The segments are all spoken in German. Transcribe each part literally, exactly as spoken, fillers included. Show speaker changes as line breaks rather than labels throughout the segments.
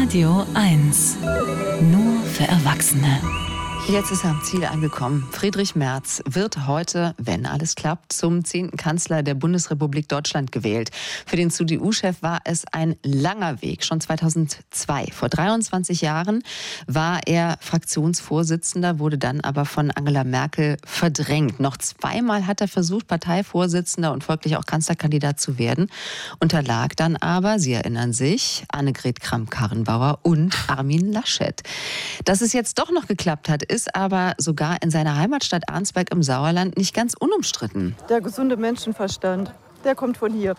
Radio eins. Nur für Erwachsene.
Jetzt ist er am Ziel angekommen. Friedrich Merz wird heute, wenn alles klappt, zum zehnten Kanzler der Bundesrepublik Deutschland gewählt. Für den C D U-Chef war es ein langer Weg. Schon zweitausendzwei, vor dreiundzwanzig Jahren, war er Fraktionsvorsitzender, wurde dann aber von Angela Merkel verdrängt. Noch zweimal hat er versucht, Parteivorsitzender und folglich auch Kanzlerkandidat zu werden, unterlag dann aber, Sie erinnern sich, Annegret Kramp-Karrenbauer und Armin Laschet. Dass es jetzt doch noch geklappt hat, ist aber sogar in seiner Heimatstadt Arnsberg im Sauerland nicht ganz unumstritten.
Der gesunde Menschenverstand, der kommt von hier.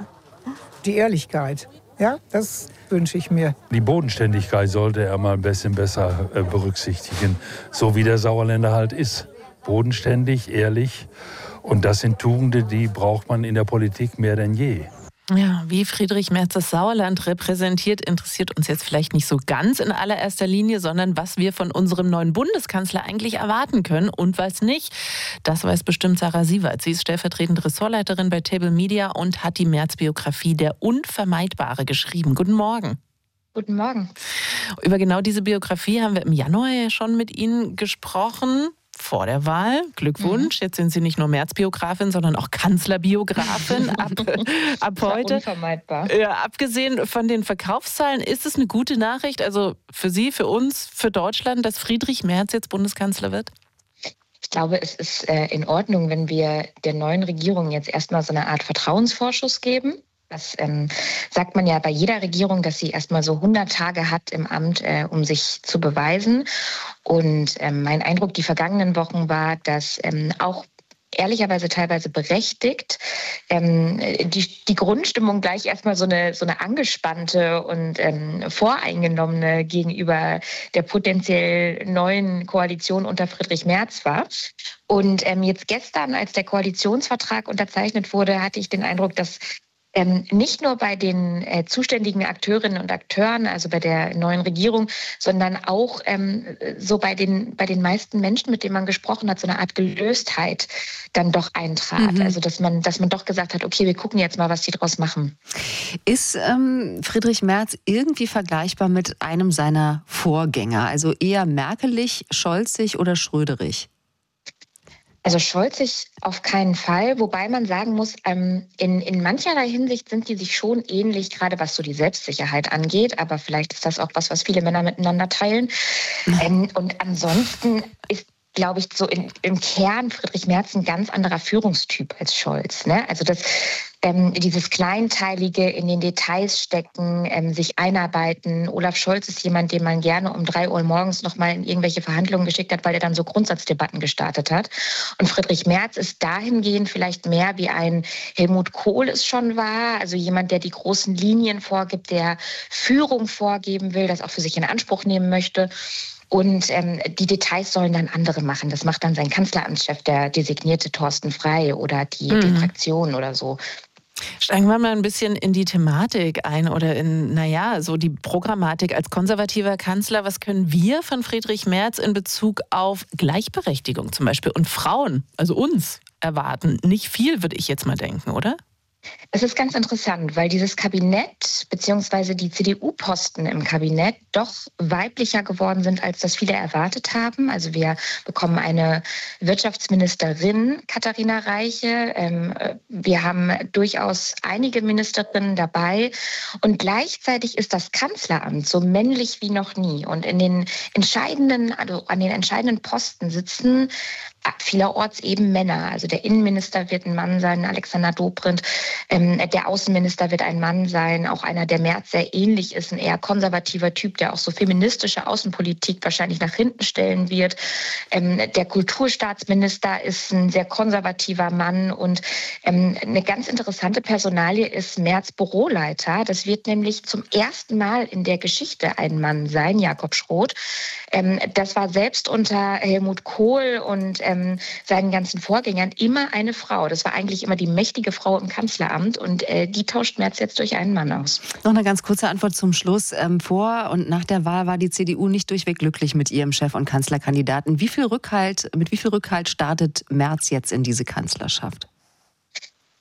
Die Ehrlichkeit, ja, das wünsche ich mir.
Die Bodenständigkeit sollte er mal ein bisschen besser äh, berücksichtigen, so wie der Sauerländer halt ist. Bodenständig, ehrlich, und das sind Tugenden, die braucht man in der Politik mehr denn je.
Ja, wie Friedrich Merz das Sauerland repräsentiert, interessiert uns jetzt vielleicht nicht so ganz in allererster Linie, sondern was wir von unserem neuen Bundeskanzler eigentlich erwarten können und was nicht. Das weiß bestimmt Sarah Sievert. Sie ist stellvertretende Ressortleiterin bei Table Media und hat die Merz-Biografie Der Unvermeidbare geschrieben. Guten Morgen.
Guten Morgen.
Über genau diese Biografie haben wir im Januar ja schon mit Ihnen gesprochen. Vor der Wahl. Glückwunsch. Mhm. Jetzt sind Sie nicht nur Merz-Biografin, sondern auch Kanzlerbiografin ab, ab heute.
Unvermeidbar.
Ja, abgesehen von den Verkaufszahlen, ist es eine gute Nachricht, also für Sie, für uns, für Deutschland, dass Friedrich Merz jetzt Bundeskanzler wird?
Ich glaube, es ist äh, in Ordnung, wenn wir der neuen Regierung jetzt erstmal so eine Art Vertrauensvorschuss geben. Das ähm, sagt man ja bei jeder Regierung, dass sie erstmal so hundert Tage hat im Amt, äh, um sich zu beweisen. Und ähm, mein Eindruck die vergangenen Wochen war, dass ähm, auch ehrlicherweise teilweise berechtigt ähm, die, die Grundstimmung gleich erstmal so eine, so eine angespannte und ähm, voreingenommene gegenüber der potenziell neuen Koalition unter Friedrich Merz war. Und ähm, jetzt gestern, als der Koalitionsvertrag unterzeichnet wurde, hatte ich den Eindruck, dass Ähm, nicht nur bei den äh, zuständigen Akteurinnen und Akteuren, also bei der neuen Regierung, sondern auch ähm, so bei den, bei den meisten Menschen, mit denen man gesprochen hat, so eine Art Gelöstheit dann doch eintrat. Mhm. Also dass man, dass man doch gesagt hat, okay, wir gucken jetzt mal, was die draus machen.
Ist ähm, Friedrich Merz irgendwie vergleichbar mit einem seiner Vorgänger? Also eher merkelig, scholzig oder schröderig?
Also scholzig auf keinen Fall, wobei man sagen muss, ähm, in, in mancherlei Hinsicht sind die sich schon ähnlich, gerade was so die Selbstsicherheit angeht. Aber vielleicht ist das auch was, was viele Männer miteinander teilen. Ähm, und ansonsten ist, glaube ich, so in, im Kern Friedrich Merz ein ganz anderer Führungstyp als Scholz. Ne? Also das, ähm, dieses Kleinteilige, in den Details stecken, ähm, sich einarbeiten. Olaf Scholz ist jemand, den man gerne um drei Uhr morgens noch mal in irgendwelche Verhandlungen geschickt hat, weil er dann so Grundsatzdebatten gestartet hat. Und Friedrich Merz ist dahingehend vielleicht mehr wie ein Helmut Kohl es schon war. Also jemand, der die großen Linien vorgibt, der Führung vorgeben will, das auch für sich in Anspruch nehmen möchte. Und ähm, die Details sollen dann andere machen. Das macht dann sein Kanzleramtschef, der designierte Thorsten Frey oder die, mhm. die Fraktion oder so.
Steigen wir mal ein bisschen in die Thematik ein oder in, naja, so die Programmatik als konservativer Kanzler. Was können wir von Friedrich Merz in Bezug auf Gleichberechtigung zum Beispiel und Frauen, also uns, erwarten? Nicht viel, würde ich jetzt mal denken, oder?
Es ist ganz interessant, weil dieses Kabinett bzw. die C D U-Posten im Kabinett doch weiblicher geworden sind, als das viele erwartet haben. Also wir bekommen eine Wirtschaftsministerin, Katharina Reiche. Ähm, wir haben durchaus einige Ministerinnen dabei. Und gleichzeitig ist das Kanzleramt so männlich wie noch nie. Und in den entscheidenden, also an den entscheidenden Posten sitzen vielerorts eben Männer. Also der Innenminister wird ein Mann sein, Alexander Dobrindt. Ähm, der Außenminister wird ein Mann sein, auch einer, der Merz sehr ähnlich ist, ein eher konservativer Typ, der auch so feministische Außenpolitik wahrscheinlich nach hinten stellen wird. Ähm, der Kulturstaatsminister ist ein sehr konservativer Mann und ähm, eine ganz interessante Personalie ist Merz Büroleiter. Das wird nämlich zum ersten Mal in der Geschichte ein Mann sein, Jakob Schroth. Ähm, das war selbst unter Helmut Kohl und ähm, seinen ganzen Vorgängern immer eine Frau. Das war eigentlich immer die mächtige Frau im Kanzleramt und äh, die tauscht Merz jetzt durch einen Mann aus.
Noch eine ganz kurze Antwort zum Schluss. Ähm, vor und nach der Wahl war die C D U nicht durchweg glücklich mit ihrem Chef und Kanzlerkandidaten. Wie viel Rückhalt, mit wie viel Rückhalt startet Merz jetzt in diese Kanzlerschaft?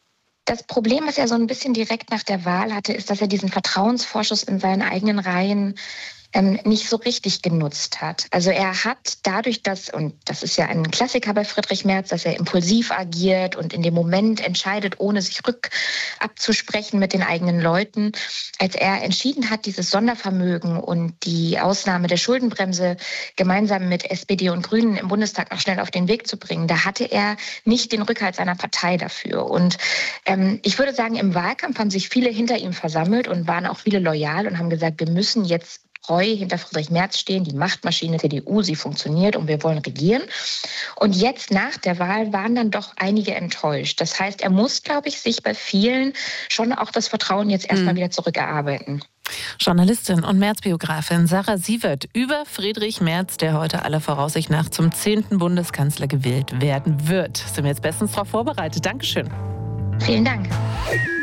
Das Problem, was er so ein bisschen direkt nach der Wahl hatte, ist, dass er diesen Vertrauensvorschuss in seinen eigenen Reihen ähm, nicht so richtig genutzt hat. Also er hat dadurch, dass, und das ist ja ein Klassiker bei Friedrich Merz, dass er impulsiv agiert und in dem Moment entscheidet, ohne sich rück abzusprechen mit den eigenen Leuten. Als er entschieden hat, dieses Sondervermögen und die Ausnahme der Schuldenbremse gemeinsam mit S P D und Grünen im Bundestag noch schnell auf den Weg zu bringen, da hatte er nicht den Rückhalt seiner Partei dafür. Und ähm, ich würde sagen, im Wahlkampf haben sich viele hinter ihm versammelt und waren auch viele loyal und haben gesagt, wir müssen jetzt treu hinter Friedrich Merz stehen, die Machtmaschine C D U, sie funktioniert und wir wollen regieren. Und jetzt nach der Wahl waren dann doch einige enttäuscht. Das heißt, er muss, glaube ich, sich bei vielen schon auch das Vertrauen jetzt erstmal mhm. wieder zurückerarbeiten.
Journalistin und Merz-Biografin Sarah Sievert über Friedrich Merz, der heute aller Voraussicht nach zum zehnten Bundeskanzler gewählt werden wird. Sind wir jetzt bestens darauf vorbereitet. Dankeschön.
Vielen Dank.